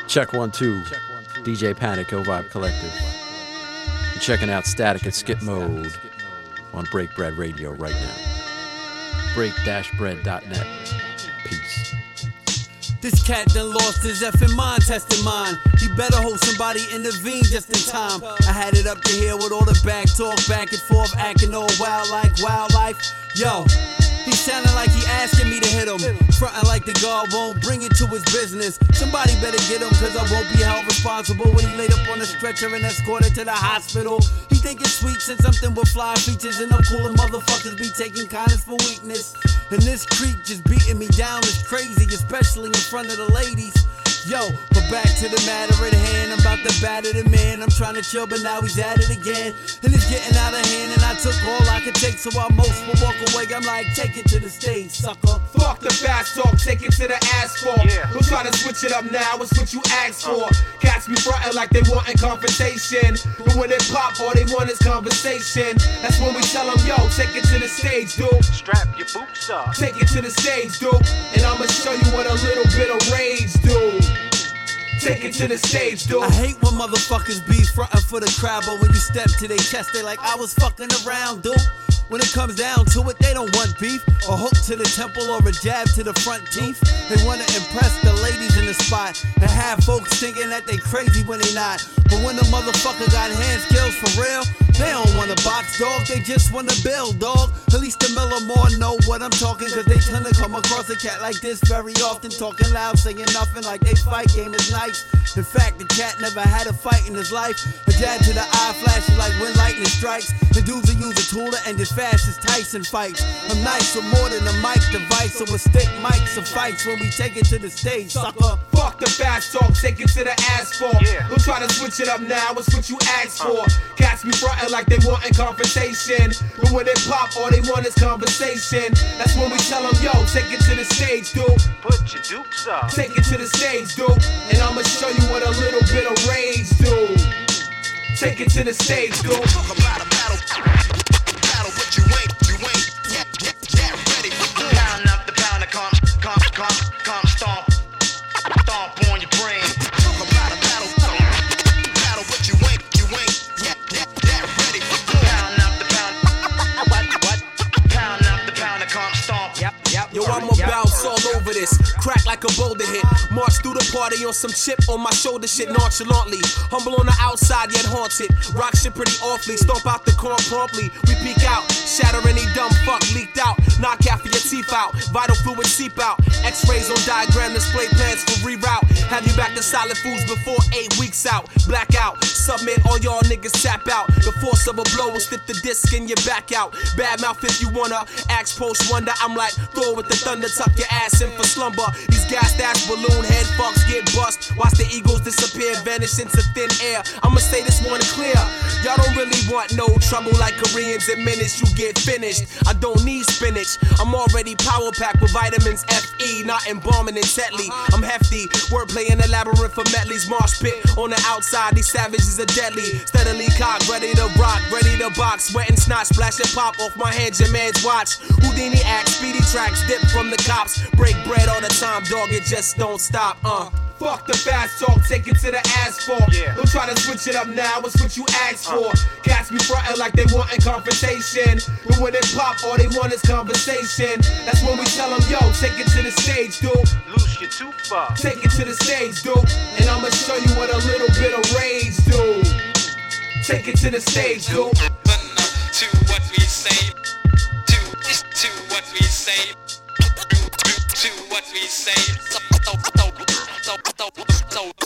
Check 1, 2. DJ Panic, Ill Vibe Collective. You're checking out Static at Skip Mode on Break Bread Radio right now. Break-bread.net. Peace. This cat done lost his effing mind, testing mine. He better hope somebody intervene just in time. I had it up to here with all the back talk, back and forth, acting all wild like wildlife. Yo, he sounding like he asking me to hit him. Frontin' like the guard won't bring it to his business. Somebody better get him, cause I won't be held responsible when he laid up on a stretcher and escorted to the hospital. He think it's sweet since something with fly features, and I'm cool and motherfuckers be taking kindness for weakness. And this creep just beating me down is crazy, especially in front of the ladies. Yo, but back to the matter at hand. I'm about to batter the man. I'm trying to chill, but now he's at it again. And it's getting out of hand, and I took all I could take, so while most will walk away, I'm like, take it to the stage, sucker. Fuck the fast talk, take it to the asphalt. Don't try to switch it up now, it's what you asked for. Cats be frontin' like they wantin' confrontation, but when they pop, all they want is conversation. That's when we tell them, yo, take it to the stage, dude. Strap your boots up. Take it to the stage, dude. And I'ma show you what a little bit of rage do. Take it to the stage, dude. I hate when motherfuckers be frontin' for the crowd, but when you step to their chest, they like, I was fucking around, dude. When it comes down to it, they don't want beef, or hook to the temple, or a jab to the front teeth. They wanna impress the ladies in the spot, and have folks thinking that they crazy when they not. But when the motherfucker got hand skills for real, they don't wanna box, dog, they just wanna build, dog. At least the Millimore know what I'm talking, cause they tend to come across a cat like this very often, talking loud, saying nothing like they fight game is nice. In fact, the cat never had a fight in his life. A jab to the eye flashes like when lightning strikes. The dudes will use a tool to end as fast as Tyson fights. I'm nice with more than a mic device, so a stick mic suffice when we take it to the stage, sucker. Fuck the fast talk, take it to the asphalt. Don't try to switch it up now, it's what you asked for. Cats be frontin' like they wantin' confrontation, but when they pop, all they want is conversation. That's when we tell them, yo, take it to the stage, dude. Put your dukes up. Take it to the stage, dude. And I'ma show you what a little bit of rage do. Take it to the stage, dude. Talk about a battle, but you ain't ready. Pound up the pounder, come stomp on your brain. Talk about a battle, but you ain't ready. Pound up the pounder, what? Pound up the pounder, come stomp. Yep. Yo, I'ma bounce all over this, crack like a boulder hit. March through the party on some chip on my shoulder shit nonchalantly. Humble on the outside yet haunted. Rock shit pretty awfully, stomp out the corn promptly. We peek out, shatter any dumb fuck leaked out. Knock half of your teeth out, vital fluid seep out. X-rays on diagram display plans for reroute. Have you back to solid foods before 8 weeks out. Blackout, submit all y'all niggas tap out. The force of a blow will slip the disc in your back out. Bad mouth if you wanna, axe post wonder. I'm like, throw with the thunder, tuck your ass in for slumber. These gassed ass balloon head fucks get bust. Watch the eagles disappear, vanish into thin air. I'ma say this one clear, y'all don't really want no trouble like Koreans. In minutes you get finished. I don't need spinach, I'm already power packed with vitamins FE, not embalming and Tetley. I'm hefty, wordplay in a labyrinth for Metley's marsh pit. On the outside, these savages are deadly. Steadily cocked, ready to rock, ready to box. Sweat and snot, splash and pop off my hands, your man's watch. Houdini act, speedy tracks, dip from the cops. Break bread all the time, dog, it just don't stop, Fuck the fast talk, take it to the asphalt. Don't try to switch it up now, it's what you asked for. Cats be frontin' like they wantin' confrontation, but when they pop, all they want is conversation. That's when we tell them, yo, take it to the stage, dude. Loose your tooth up. Take it to the stage, dude. And I'ma show you what a little bit of rage do. Take it to the stage, dude. To what we say. To what we say. To what we say.